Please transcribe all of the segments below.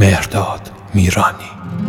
مهرداد میرانی.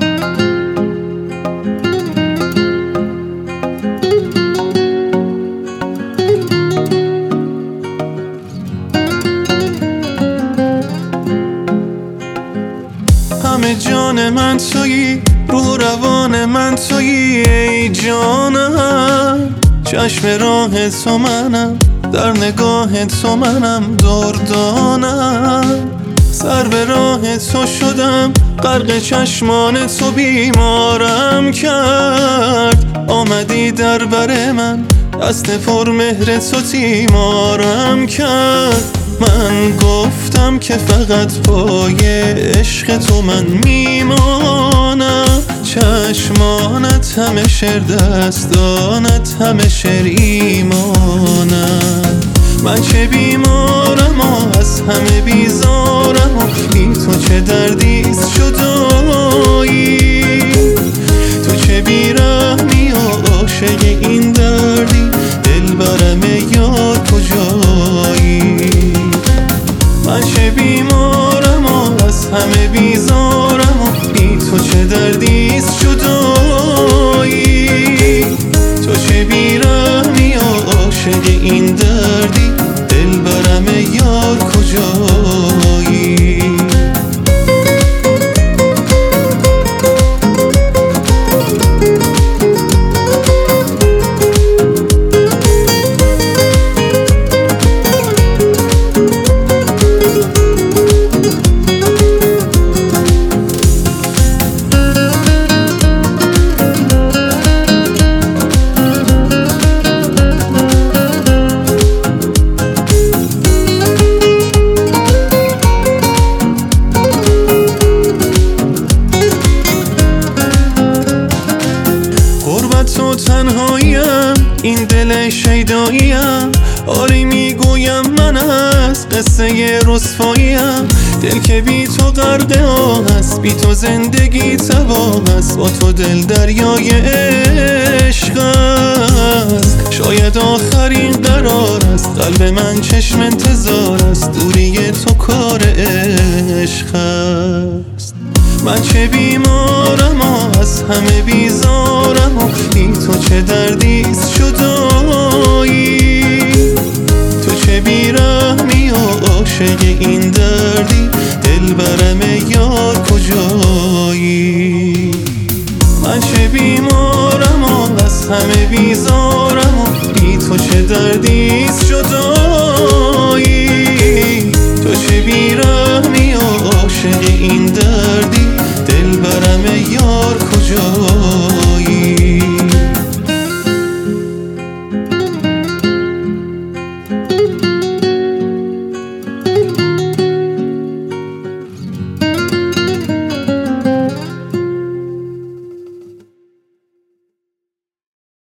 همه جان من تویی، روح روان من تویی ای جانم. چشم راه تو منم، در نگاه تو منم دردانم. سر به راه تو شدم، غرق چشمان تو بیمارم کرد. آمدی در بر من، دست پر مهر تو تیمارم کرد. من گفتم که فقط پای عشق تو من میمانم. چشمانت همه شعر، دستانت همه شعر ایمانم. من چه بیمارم و از همه بیزارم و بی تو چه دردیست جدایی. تو چه بیرحمی و عاشق این دردی، دلبرم یار کجایی. من چه بیمارم و از همه بیزارم و بی تو چه دردیست جدایی. تو چه بیرحمی و عاشق این دردی، دلبرم یار کجایی. تو تنهاییم، این دل شیداییم. آری میگویم من از قصه رسواییم. دل که بی تو غرق آه است، بی تو زندگی تباه است. با تو دل دریای عشق است. شاید آخرین قرار است، قلب من چشم انتظار است. دوری تو کار عشق است. من چه بیمارم و از همه بیزارم و بی تو چه دردیست جدایی. تو چه بیرحمی و عاشق این دردی، دلبرم یار کجایی. من چه بیمارم و از همه بیزارم و بی تو چه دردیست جدایی. تو چه بیرحمی و عاشق این دردی، دلبرم یار کجایی.